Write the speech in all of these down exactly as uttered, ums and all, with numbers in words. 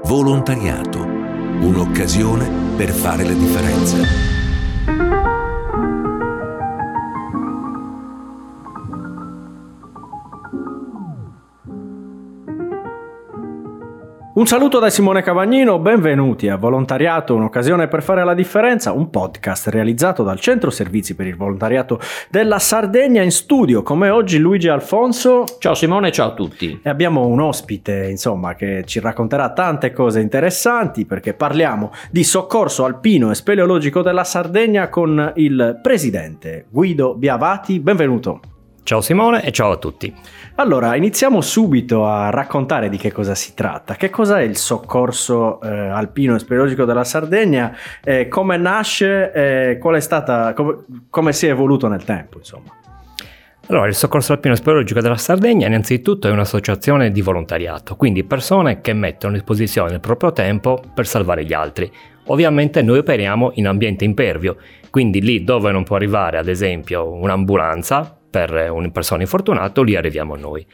Volontariato, un'occasione per fare la differenza. Un saluto da Simone Cavagnino, benvenuti a Volontariato, un'occasione per fare la differenza, un podcast realizzato dal Centro Servizi per il Volontariato della Sardegna. In studio come oggi Luigi Alfonso. Ciao Simone, ciao a tutti. E abbiamo un ospite, insomma, che ci racconterà tante cose interessanti, perché parliamo di soccorso alpino e speleologico della Sardegna con il presidente Guido Biavati. Benvenuto. Ciao Simone e ciao a tutti. Allora, iniziamo subito a raccontare di che cosa si tratta. Che cosa è il soccorso eh, alpino e speleologico della Sardegna? Eh, come nasce? Eh, qual è stata? Come, come si è evoluto nel tempo, insomma? Allora, il soccorso alpino e speleologico della Sardegna innanzitutto è un'associazione di volontariato, quindi persone che mettono a disposizione il proprio tempo per salvare gli altri. Ovviamente noi operiamo in ambiente impervio, quindi lì dove non può arrivare ad esempio un'ambulanza per una persona infortunata, lì arriviamo noi.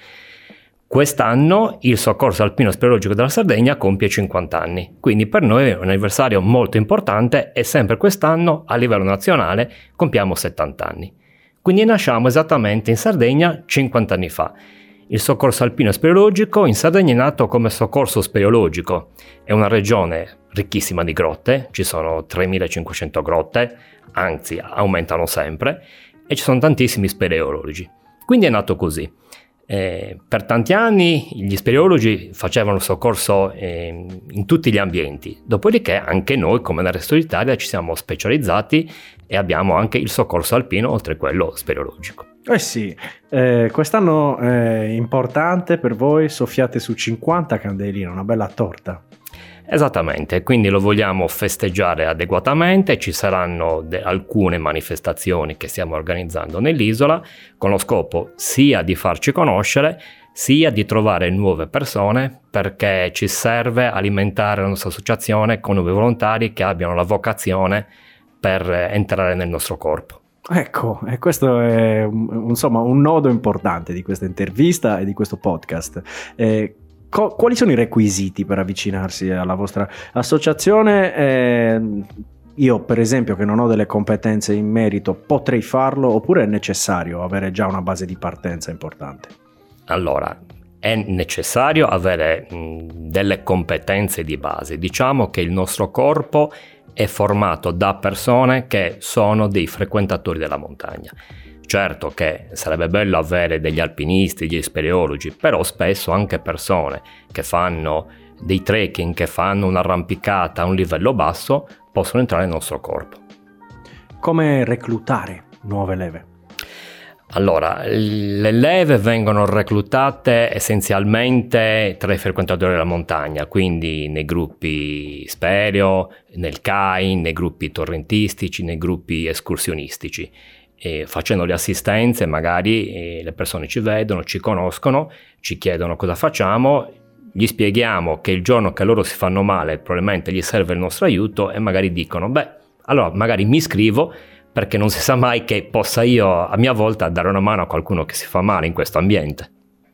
Quest'anno il soccorso alpino speleologico della Sardegna compie cinquanta anni, quindi per noi è un anniversario molto importante e sempre quest'anno a livello nazionale compiamo settanta anni. Quindi nasciamo esattamente in Sardegna cinquanta anni fa. Il soccorso alpino speleologico in Sardegna è nato come soccorso speleologico. È una regione ricchissima di grotte, ci sono tremilacinquecento grotte, anzi aumentano sempre, e ci sono tantissimi speleologi. Quindi è nato così. Eh, per tanti anni gli speleologi facevano soccorso eh, in tutti gli ambienti, dopodiché anche noi, come nel resto d'Italia, ci siamo specializzati e abbiamo anche il soccorso alpino oltre a quello speleologico. Eh sì, eh, quest'anno è importante per voi, soffiate su cinquanta candeline, una bella torta. Esattamente, quindi lo vogliamo festeggiare adeguatamente, ci saranno de- alcune manifestazioni che stiamo organizzando nell'isola con lo scopo sia di farci conoscere sia di trovare nuove persone, perché ci serve alimentare la nostra associazione con nuovi volontari che abbiano la vocazione per entrare nel nostro corpo. Ecco, e questo è insomma un nodo importante di questa intervista e di questo podcast. Eh, co- quali sono i requisiti per avvicinarsi alla vostra associazione? Eh, io, per esempio, che non ho delle competenze in merito, potrei farlo oppure è necessario avere già una base di partenza importante? Allora, è necessario avere mh, delle competenze di base. Diciamo che il nostro corpo è formato da persone che sono dei frequentatori della montagna. Certo che sarebbe bello avere degli alpinisti, degli speleologi, però spesso anche persone che fanno dei trekking, che fanno un'arrampicata a un livello basso, possono entrare nel nostro corpo. Come reclutare nuove leve? Allora, le leve vengono reclutate essenzialmente tra i frequentatori della montagna, quindi nei gruppi speleo, nel C A I, nei gruppi torrentistici, nei gruppi escursionistici. E facendo le assistenze magari eh, le persone ci vedono, ci conoscono, ci chiedono cosa facciamo, gli spieghiamo che il giorno che loro si fanno male probabilmente gli serve il nostro aiuto e magari dicono beh, allora magari mi iscrivo, perché non si sa mai che possa io a mia volta dare una mano a qualcuno che si fa male in questo ambiente.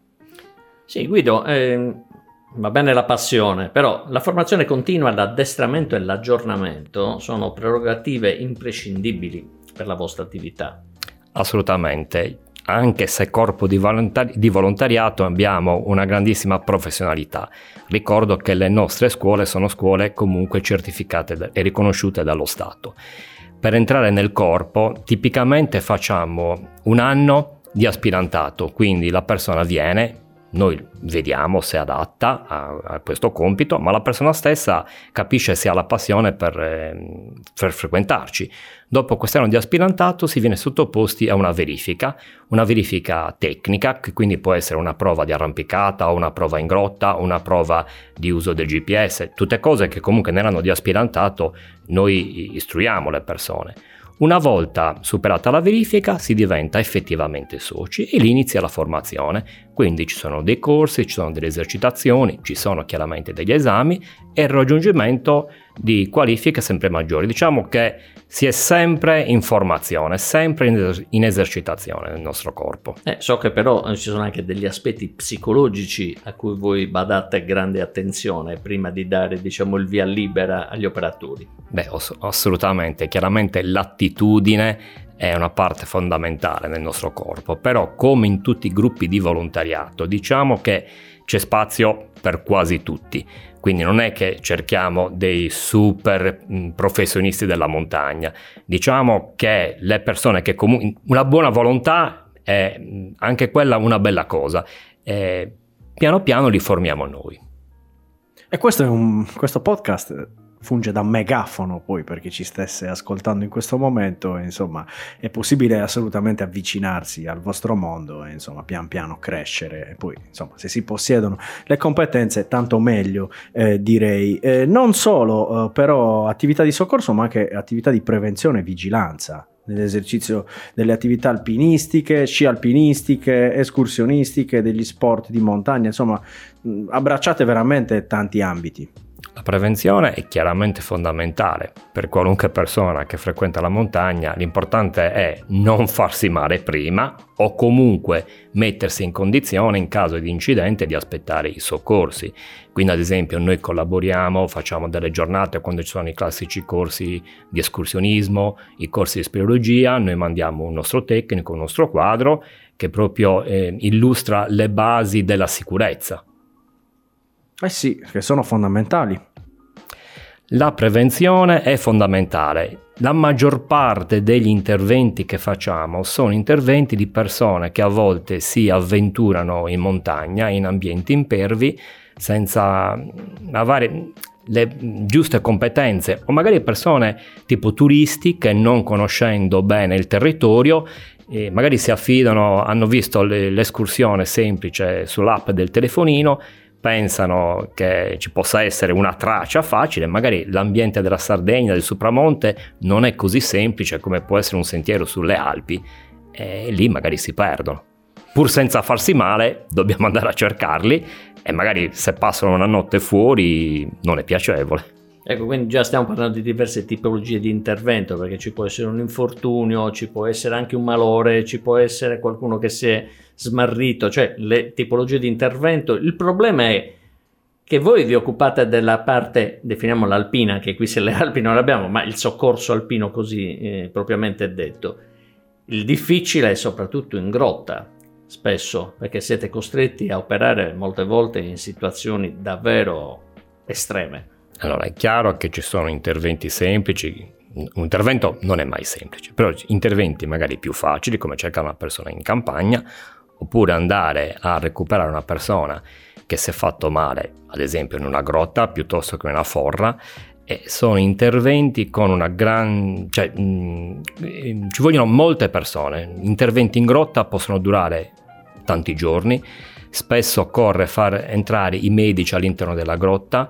Sì, Guido, eh, va bene la passione, però la formazione continua, l'addestramento e l'aggiornamento sono prerogative imprescindibili per la vostra attività. Assolutamente, anche se corpo di, volontari- di volontariato abbiamo una grandissima professionalità. Ricordo che le nostre scuole sono scuole comunque certificate da- e riconosciute dallo Stato. Per entrare nel corpo tipicamente facciamo un anno di aspirantato, quindi la persona viene, noi vediamo se è adatta a, a questo compito, ma la persona stessa capisce se ha la passione per, eh, per frequentarci. Dopo quest'anno di aspirantato si viene sottoposti a una verifica, una verifica tecnica, che quindi può essere una prova di arrampicata o una prova in grotta o una prova di uso del G P S, tutte cose che comunque nell'anno di aspirantato noi istruiamo le persone. Una volta superata la verifica si diventa effettivamente soci e lì inizia la formazione, quindi ci sono dei corsi, ci sono delle esercitazioni, ci sono chiaramente degli esami e il raggiungimento di qualifiche sempre maggiori. Diciamo che si è sempre in formazione, sempre in, es- in esercitazione nel nostro corpo. Eh, so che però eh, ci sono anche degli aspetti psicologici a cui voi badate grande attenzione prima di dare, diciamo, il via libera agli operatori. Beh, ass- assolutamente. Chiaramente l'attitudine è una parte fondamentale nel nostro corpo, però come in tutti i gruppi di volontariato diciamo che c'è spazio per quasi tutti, quindi non è che cerchiamo dei super mh, professionisti della montagna, diciamo che le persone che comunque una buona volontà è mh, anche quella una bella cosa, e piano piano li formiamo noi. E questo è un questo podcast funge da megafono poi per chi ci stesse ascoltando in questo momento, e insomma è possibile assolutamente avvicinarsi al vostro mondo e insomma pian piano crescere, e poi insomma se si possiedono le competenze tanto meglio, eh, direi. Eh, non solo eh, però attività di soccorso, ma anche attività di prevenzione e vigilanza nell'esercizio delle attività alpinistiche, sci alpinistiche, escursionistiche, degli sport di montagna, insomma mh, abbracciate veramente tanti ambiti. La prevenzione è chiaramente fondamentale per qualunque persona che frequenta la montagna. L'importante è non farsi male prima o comunque mettersi in condizione in caso di incidente di aspettare i soccorsi. Quindi ad esempio noi collaboriamo, facciamo delle giornate quando ci sono i classici corsi di escursionismo, i corsi di speleologia, noi mandiamo un nostro tecnico, un nostro quadro che proprio eh, illustra le basi della sicurezza. Eh sì, che sono fondamentali. La prevenzione è fondamentale. La maggior parte degli interventi che facciamo sono interventi di persone che a volte si avventurano in montagna, in ambienti impervi, senza avere le giuste competenze, o magari persone tipo turisti che non conoscendo bene il territorio eh, magari si affidano, hanno visto l'escursione semplice sull'app del telefonino, pensano che ci possa essere una traccia facile, magari l'ambiente della Sardegna, del Supramonte non è così semplice come può essere un sentiero sulle Alpi, e lì magari si perdono. Pur senza farsi male dobbiamo andare a cercarli, e magari se passano una notte fuori non è piacevole. Ecco, quindi già stiamo parlando di diverse tipologie di intervento, perché ci può essere un infortunio, ci può essere anche un malore, ci può essere qualcuno che si è smarrito, cioè le tipologie di intervento. Il problema è che voi vi occupate della parte, definiamola alpina, che qui se le Alpi non abbiamo, ma il soccorso alpino così eh, propriamente detto. Il difficile è soprattutto in grotta, spesso, perché siete costretti a operare molte volte in situazioni davvero estreme. Allora, è chiaro che ci sono interventi semplici, un intervento non è mai semplice, però interventi magari più facili, come cercare una persona in campagna, oppure andare a recuperare una persona che si è fatto male, ad esempio in una grotta piuttosto che in una forra, e sono interventi con una gran... cioè mh, ci vogliono molte persone. Interventi in grotta possono durare tanti giorni. Spesso occorre far entrare i medici all'interno della grotta,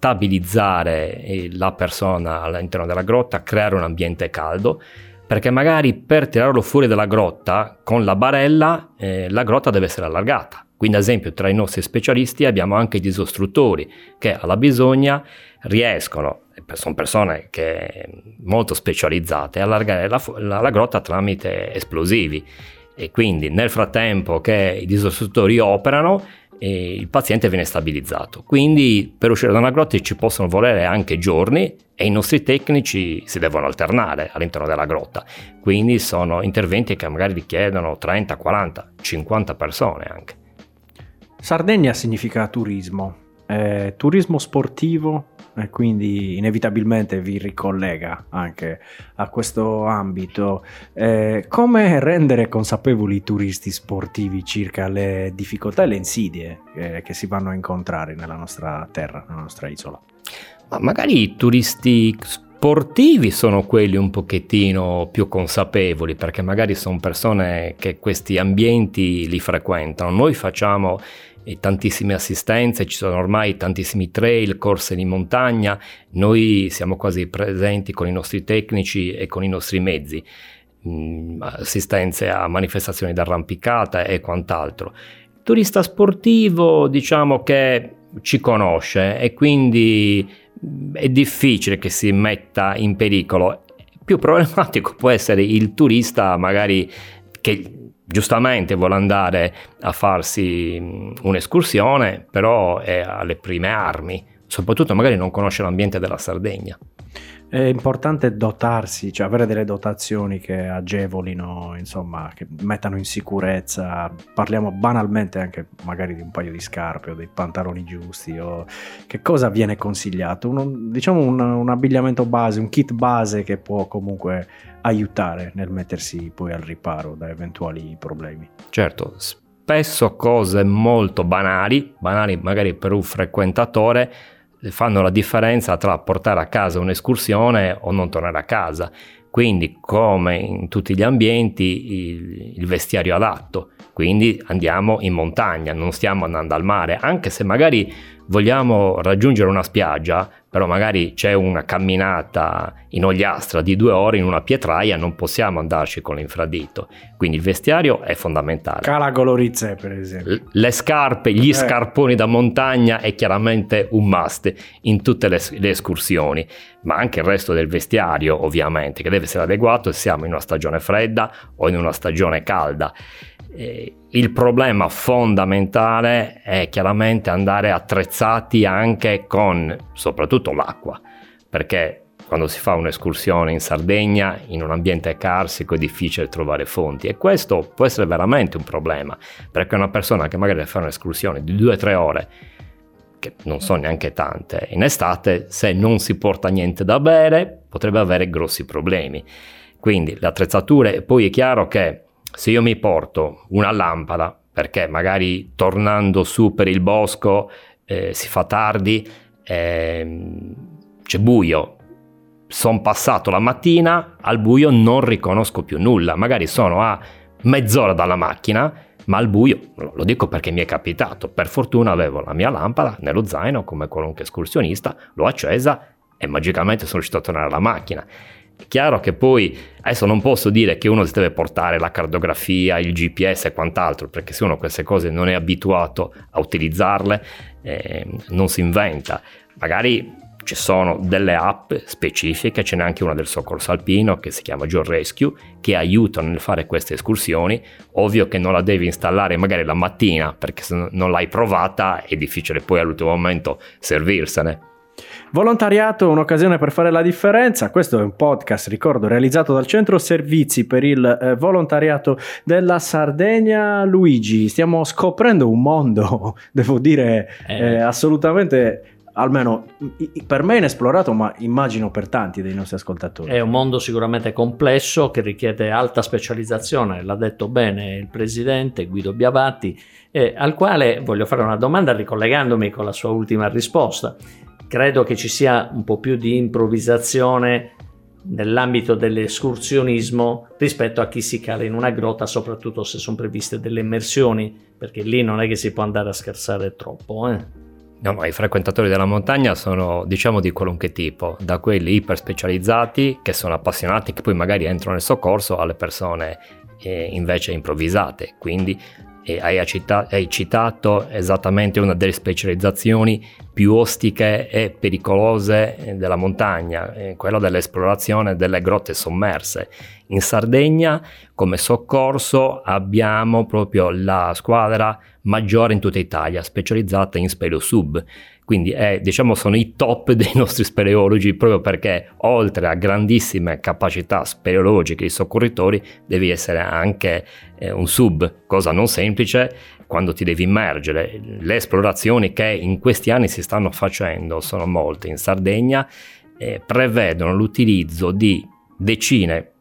stabilizzare la persona all'interno della grotta, creare un ambiente caldo, perché magari per tirarlo fuori dalla grotta con la barella eh, la grotta deve essere allargata. Quindi ad esempio tra i nostri specialisti abbiamo anche gli isostruttori che alla bisogna riescono, sono persone che molto specializzate, a allargare la, la, la grotta tramite esplosivi. E quindi nel frattempo che gli isostruttori operano eh, il paziente viene stabilizzato. Quindi per uscire da una grotta ci possono volere anche giorni, e i nostri tecnici si devono alternare all'interno della grotta. Quindi sono interventi che magari richiedono trenta, quaranta, cinquanta persone anche. Sardegna significa turismo, eh, turismo sportivo, e quindi inevitabilmente vi ricollega anche a questo ambito. Eh, come rendere consapevoli i turisti sportivi circa le difficoltà e le insidie eh, che si vanno a incontrare nella nostra terra, nella nostra isola? Ma magari i turisti sportivi sono quelli un pochettino più consapevoli, perché magari sono persone che questi ambienti li frequentano. Noi facciamo tantissime assistenze, ci sono ormai tantissimi trail, corse di montagna, noi siamo quasi presenti con i nostri tecnici e con i nostri mezzi, mh, assistenze a manifestazioni d'arrampicata e quant'altro. Il turista sportivo diciamo che ci conosce e quindi è difficile che si metta in pericolo. Più problematico può essere il turista magari che giustamente vuole andare a farsi un'escursione, però è alle prime armi, soprattutto magari non conosce l'ambiente della Sardegna. È importante dotarsi, cioè avere delle dotazioni che agevolino, insomma, che mettano in sicurezza. Parliamo banalmente anche magari di un paio di scarpe o dei pantaloni giusti, o che cosa viene consigliato? Uno, diciamo un, un abbigliamento base, un kit base che può comunque aiutare nel mettersi poi al riparo da eventuali problemi. Certo, spesso cose molto banali, banali magari per un frequentatore, fanno la differenza tra portare a casa un'escursione o non tornare a casa. Quindi, come in tutti gli ambienti, il, il vestiario adatto. Quindi andiamo in montagna, non stiamo andando al mare, anche se magari vogliamo raggiungere una spiaggia, però magari c'è una camminata in Ogliastra di due ore in una pietraia, non possiamo andarci con l'infradito. Quindi il vestiario è fondamentale. Cala Golorizze, per esempio. Le scarpe, gli eh. scarponi da montagna è chiaramente un must in tutte le, le escursioni, ma anche il resto del vestiario ovviamente, che deve essere adeguato se siamo in una stagione fredda o in una stagione calda. Eh, il problema fondamentale è chiaramente andare attrezzati anche con soprattutto l'acqua, perché quando si fa un'escursione in Sardegna in un ambiente carsico è difficile trovare fonti, e questo può essere veramente un problema, perché una persona che magari fa un'escursione di due o tre ore, che non sono neanche tante, in estate, se non si porta niente da bere potrebbe avere grossi problemi. Quindi le attrezzature, poi è chiaro che se io mi porto una lampada, perché magari tornando su per il bosco eh, si fa tardi, eh, c'è buio, sono passato la mattina, al buio non riconosco più nulla, magari sono a mezz'ora dalla macchina, ma al buio, lo dico perché mi è capitato, per fortuna avevo la mia lampada nello zaino come qualunque escursionista, l'ho accesa e magicamente sono riuscito a tornare alla macchina. È chiaro che poi adesso non posso dire che uno si deve portare la cartografia, il G P S e quant'altro, perché se uno queste cose non è abituato a utilizzarle eh, non si inventa. Magari ci sono delle app specifiche, ce n'è anche una del soccorso alpino che si chiama GeoRescue, che aiutano nel fare queste escursioni. Ovvio che non la devi installare magari la mattina, perché se non l'hai provata è difficile poi all'ultimo momento servirsene. Volontariato, un'occasione per fare la differenza. Questo è un podcast, ricordo, realizzato dal Centro Servizi per il eh, Volontariato della Sardegna. Luigi, stiamo scoprendo un mondo, devo dire, eh. Eh, assolutamente, almeno per me inesplorato, ma immagino per tanti dei nostri ascoltatori. È un mondo sicuramente complesso che richiede alta specializzazione, l'ha detto bene il presidente Guido Biavatti, eh, al quale voglio fare una domanda ricollegandomi con la sua ultima risposta. Credo che ci sia un po' più di improvvisazione nell'ambito dell'escursionismo rispetto a chi si cala in una grotta, soprattutto se sono previste delle immersioni, perché lì non è che si può andare a scherzare troppo. Eh? No, no, i frequentatori della montagna sono, diciamo, di qualunque tipo, da quelli iper specializzati che sono appassionati, che poi magari entrano nel soccorso, alle persone eh, invece improvvisate. Quindi e hai, cita- hai citato esattamente una delle specializzazioni più ostiche e pericolose della montagna, eh, quella dell'esplorazione delle grotte sommerse. In Sardegna come soccorso abbiamo proprio la squadra maggiore in tutta Italia, specializzata in speleosub. Quindi è, diciamo, sono i top dei nostri speleologi, proprio perché oltre a grandissime capacità speleologiche i soccorritori devi essere anche eh, un sub, cosa non semplice quando ti devi immergere. Le esplorazioni che in questi anni si stanno facendo sono molte in Sardegna, eh, prevedono l'utilizzo di decine,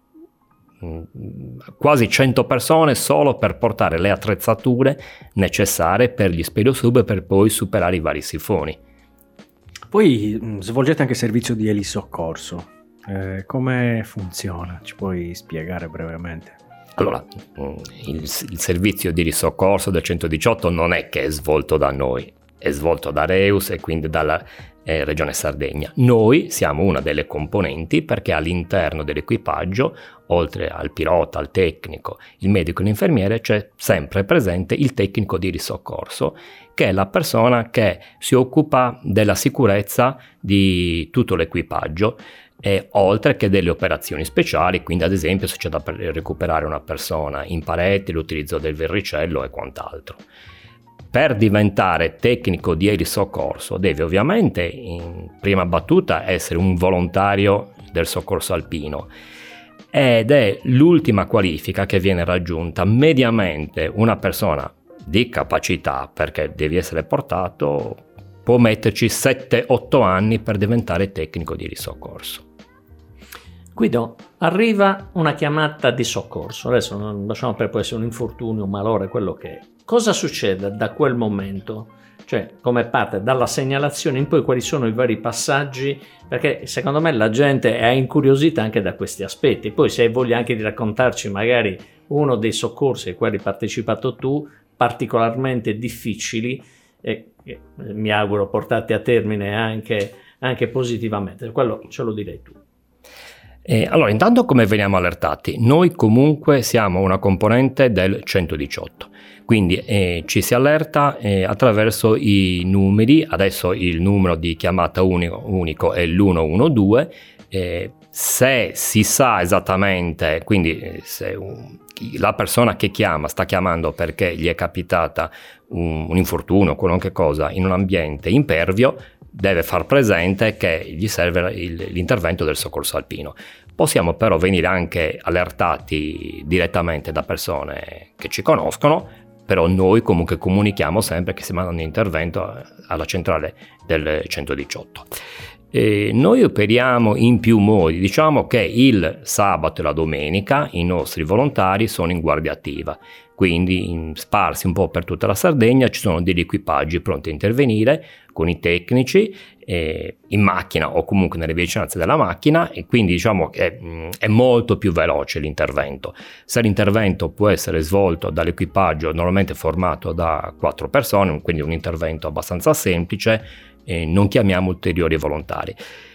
quasi cento persone solo per portare le attrezzature necessarie per gli speleosub per poi superare i vari sifoni. Poi mh, svolgete anche servizio di elisoccorso, eh, come funziona? Ci puoi spiegare brevemente? Allora, il, il servizio di risoccorso del centodiciotto non è che è svolto da noi, è svolto da Reus e quindi dalla eh, Regione Sardegna. Noi siamo una delle componenti perché all'interno dell'equipaggio, oltre al pilota, al tecnico, il medico e l'infermiere, c'è sempre presente il tecnico di risoccorso, che è la persona che si occupa della sicurezza di tutto l'equipaggio, e oltre che delle operazioni speciali, quindi ad esempio se c'è da recuperare una persona in parete, l'utilizzo del verricello e quant'altro. Per diventare tecnico di elisoccorso devi ovviamente in prima battuta essere un volontario del soccorso alpino, ed è l'ultima qualifica che viene raggiunta. Mediamente una persona di capacità, perché devi essere portato, può metterci sette otto anni per diventare tecnico di risoccorso. Guido, arriva una chiamata di soccorso, adesso non lasciamo per può essere un infortunio, un malore, quello che è. Cosa succede da quel momento? Cioè, come parte dalla segnalazione in poi, quali sono i vari passaggi? Perché secondo me la gente è incuriosita anche da questi aspetti. Poi se hai voglia anche di raccontarci magari uno dei soccorsi ai quali hai partecipato tu, particolarmente difficili, e che mi auguro portati a termine anche, anche positivamente, quello ce lo direi tu. Eh, allora, intanto come veniamo allertati? Noi comunque siamo una componente del centodiciotto, quindi eh, ci si allerta eh, attraverso i numeri. Adesso il numero di chiamata unico, unico è l'uno uno due, eh, se si sa esattamente, quindi se un, la persona che chiama sta chiamando perché gli è capitata un, un infortunio o qualunque cosa in un ambiente impervio, deve far presente che gli serve il, l'intervento del soccorso alpino. Possiamo però venire anche allertati direttamente da persone che ci conoscono, però noi comunque comunichiamo sempre che si manda un intervento alla centrale del centodiciotto. E noi operiamo in più modi. Diciamo che il sabato e la domenica i nostri volontari sono in guardia attiva, quindi in, sparsi un po' per tutta la Sardegna ci sono degli equipaggi pronti a intervenire con i tecnici eh, in macchina o comunque nelle vicinanze della macchina, e quindi diciamo che mh, è molto più veloce l'intervento. Se l'intervento può essere svolto dall'equipaggio normalmente formato da quattro persone, quindi un intervento abbastanza semplice, eh, non chiamiamo ulteriori volontari.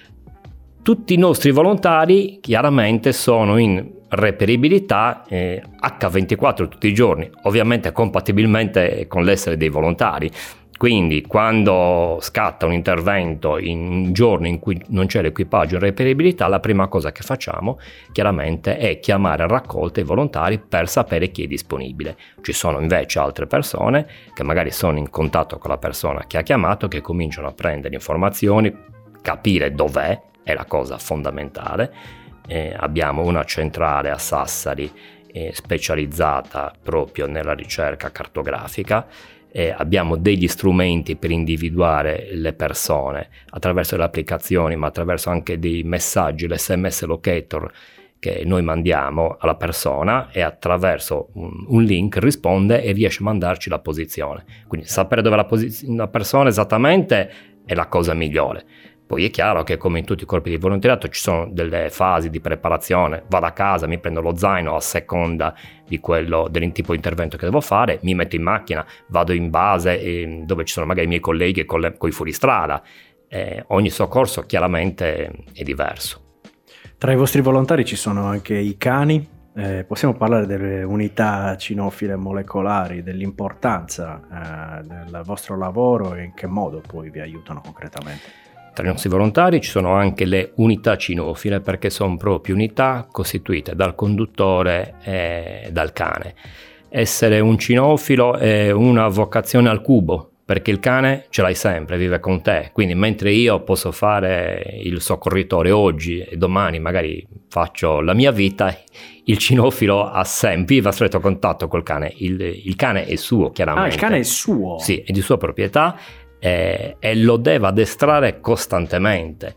Tutti i nostri volontari chiaramente sono in reperibilità eh, acca ventiquattro tutti i giorni, ovviamente compatibilmente con l'essere dei volontari. Quindi quando scatta un intervento in un giorno in cui non c'è l'equipaggio in reperibilità, la prima cosa che facciamo chiaramente è chiamare a raccolta i volontari per sapere chi è disponibile. Ci sono invece altre persone che magari sono in contatto con la persona che ha chiamato, che cominciano a prendere informazioni, capire dov'è, è la cosa fondamentale. Eh, abbiamo una centrale a Sassari eh, specializzata proprio nella ricerca cartografica. Eh, abbiamo degli strumenti per individuare le persone attraverso le applicazioni, ma attraverso anche dei messaggi, l'esse emme esse locator che noi mandiamo alla persona, e attraverso un, un link risponde e riesce a mandarci la posizione. Quindi sapere dove è la, posi- la persona esattamente è la cosa migliore. Poi è chiaro che, come in tutti i corpi di volontariato, ci sono delle fasi di preparazione. Vado a casa, mi prendo lo zaino a seconda di quello, del tipo di intervento che devo fare, mi metto in macchina, vado in base eh, dove ci sono magari i miei colleghi con, le, con i fuoristrada. Eh, ogni soccorso chiaramente è diverso. Tra i vostri volontari ci sono anche i cani. Eh, possiamo parlare delle unità cinofile molecolari, dell'importanza eh, del vostro lavoro e in che modo poi vi aiutano concretamente? Tra i nostri volontari ci sono anche le unità cinofile, perché sono proprio unità costituite dal conduttore e dal cane. Essere un cinofilo è una vocazione al cubo, perché il cane ce l'hai sempre, vive con te. Quindi mentre io posso fare il soccorritore oggi e domani magari faccio la mia vita, il cinofilo ha sempre, vive a stretto contatto col cane. Il, il cane è suo, chiaramente. Ah, il cane è suo? Sì, è di sua proprietà. Eh, e lo deve addestrare costantemente,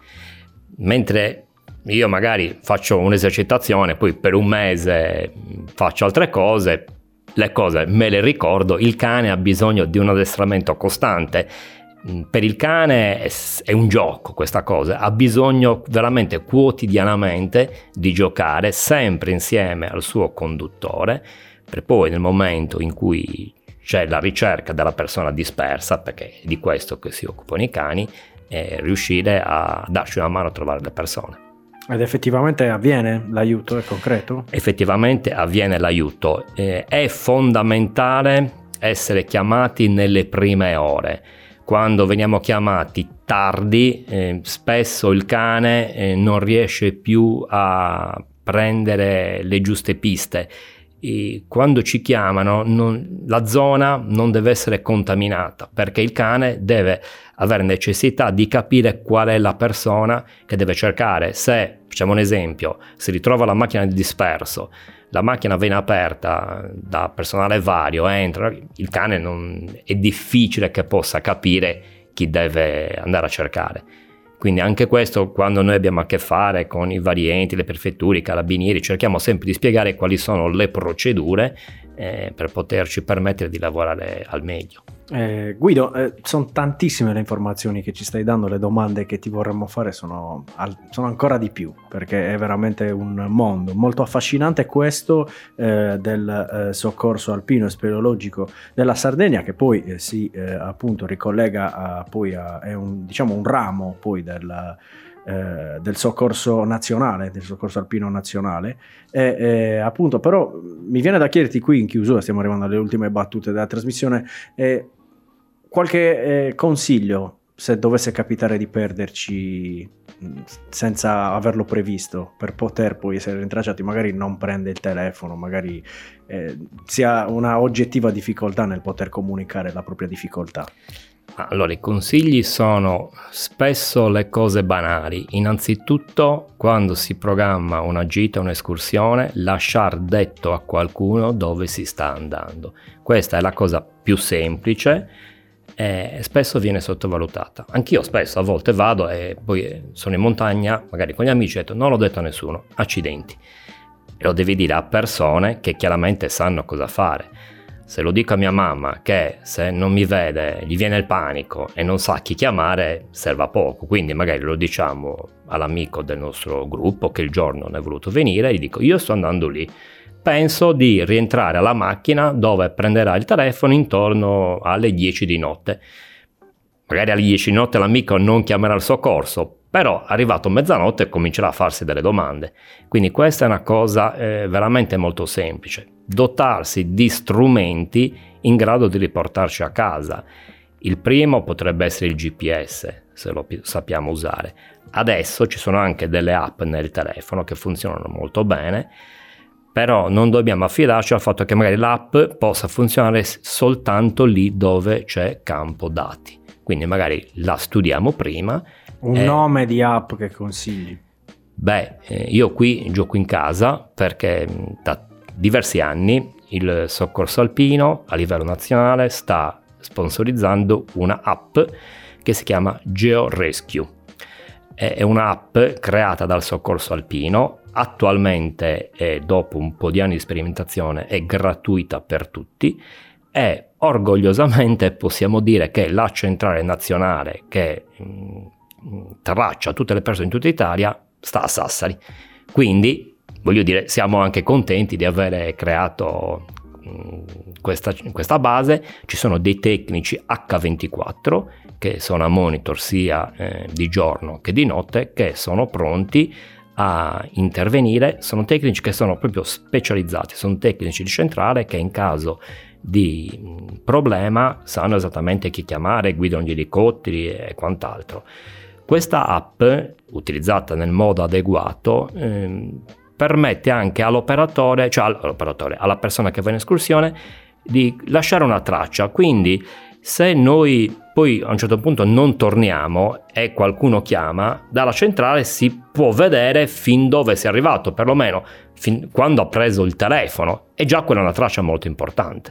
mentre io magari faccio un'esercitazione, poi per un mese faccio altre cose, le cose me le ricordo. Il cane ha bisogno di un addestramento costante. Per il cane è, è un gioco questa cosa, ha bisogno veramente quotidianamente di giocare sempre insieme al suo conduttore, per poi nel momento in cui c'è la ricerca della persona dispersa, perché è di questo che si occupano i cani, e riuscire a darci una mano a trovare le persone. Ed effettivamente avviene l'aiuto, è concreto? Effettivamente avviene l'aiuto. Eh, è fondamentale essere chiamati nelle prime ore. Quando veniamo chiamati tardi, eh, spesso il cane eh, non riesce più a prendere le giuste piste. E quando ci chiamano, non, la zona non deve essere contaminata, perché il cane deve avere necessità di capire qual è la persona che deve cercare. Se, facciamo un esempio, si ritrova la macchina di disperso, la macchina viene aperta da personale vario, entra, il cane non, è difficile che possa capire chi deve andare a cercare. Quindi anche questo, quando noi abbiamo a che fare con i vari enti, le prefetture, i carabinieri, cerchiamo sempre di spiegare quali sono le procedure eh, per poterci permettere di lavorare al meglio. Eh, Guido, eh, sono tantissime le informazioni che ci stai dando, le domande che ti vorremmo fare sono, al, sono ancora di più, perché è veramente un mondo molto affascinante questo eh, del eh, soccorso alpino e speleologico della Sardegna, che poi eh, si eh, appunto ricollega a, poi a, è un, diciamo un ramo poi del, eh, del soccorso nazionale, del soccorso alpino nazionale. E, eh, appunto, però mi viene da chiederti qui in chiusura, stiamo arrivando alle ultime battute della trasmissione, eh, qualche eh, consiglio se dovesse capitare di perderci senza averlo previsto, per poter poi essere rintracciati, magari non prende il telefono, magari eh, si ha una oggettiva difficoltà nel poter comunicare la propria difficoltà. Allora, i consigli sono spesso le cose banali. Innanzitutto, quando si programma una gita, un'escursione, lasciar detto a qualcuno dove si sta andando. Questa è la cosa più semplice e spesso viene sottovalutata. Anch'io spesso a volte vado e poi sono in montagna, magari con gli amici, e ho detto non l'ho detto a nessuno, accidenti. E lo devi dire a persone che chiaramente sanno cosa fare. Se lo dico a mia mamma, che se non mi vede gli viene il panico e non sa chi chiamare, serve a poco. Quindi magari lo diciamo all'amico del nostro gruppo che il giorno non è voluto venire, gli dico io sto andando lì, penso di rientrare alla macchina dove prenderà il telefono intorno alle dieci di notte. Magari alle dieci di notte l'amico non chiamerà il soccorso, però arrivato mezzanotte comincerà a farsi delle domande. Quindi questa è una cosa eh, veramente molto semplice. Dotarsi di strumenti in grado di riportarci a casa. Il primo potrebbe essere il G P S, se lo sappiamo usare. Adesso ci sono anche delle app nel telefono che funzionano molto bene, però non dobbiamo affidarci al fatto che magari l'app possa funzionare soltanto lì dove c'è campo dati. Quindi magari la studiamo prima. Un eh, nome di app che consigli? Beh, eh, io qui gioco in casa perché da diversi anni il Soccorso Alpino a livello nazionale sta sponsorizzando una app che si chiama GeoRescue. È un'app creata dal Soccorso Alpino, attualmente e dopo un po' di anni di sperimentazione è gratuita per tutti e orgogliosamente possiamo dire che la centrale nazionale che mh, traccia tutte le persone in tutta Italia sta a Sassari. Quindi voglio dire, siamo anche contenti di avere creato mh, questa, questa base. Ci sono dei tecnici acca ventiquattro che sono a monitor sia eh, di giorno che di notte, che sono pronti a intervenire. Sono tecnici che sono proprio specializzati, sono tecnici di centrale che in caso di mh, problema sanno esattamente chi chiamare, guidano gli elicotteri e quant'altro. Questa app, utilizzata nel modo adeguato, ehm, permette anche all'operatore, cioè all'operatore, alla persona che va in escursione, di lasciare una traccia. Quindi se noi poi a un certo punto non torniamo e qualcuno chiama, dalla centrale si può vedere fin dove si è arrivato, perlomeno fin quando ha preso il telefono, e già quella è una traccia molto importante.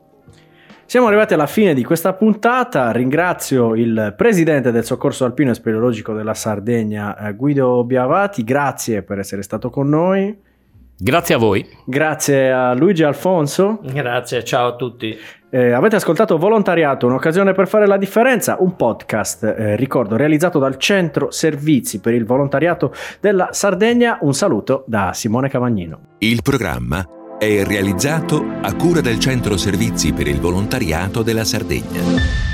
Siamo arrivati alla fine di questa puntata. Ringrazio il presidente del Soccorso Alpino e Speleologico della Sardegna, Guido Biavati, grazie per essere stato con noi. Grazie a voi. Grazie a Luigi Alfonso. Grazie, ciao a tutti. Eh, avete ascoltato Volontariato, un'occasione per fare la differenza, un podcast, eh, ricordo, realizzato dal Centro Servizi per il Volontariato della Sardegna. Un saluto da Simone Cavagnino. Il programma è realizzato a cura del Centro Servizi per il Volontariato della Sardegna.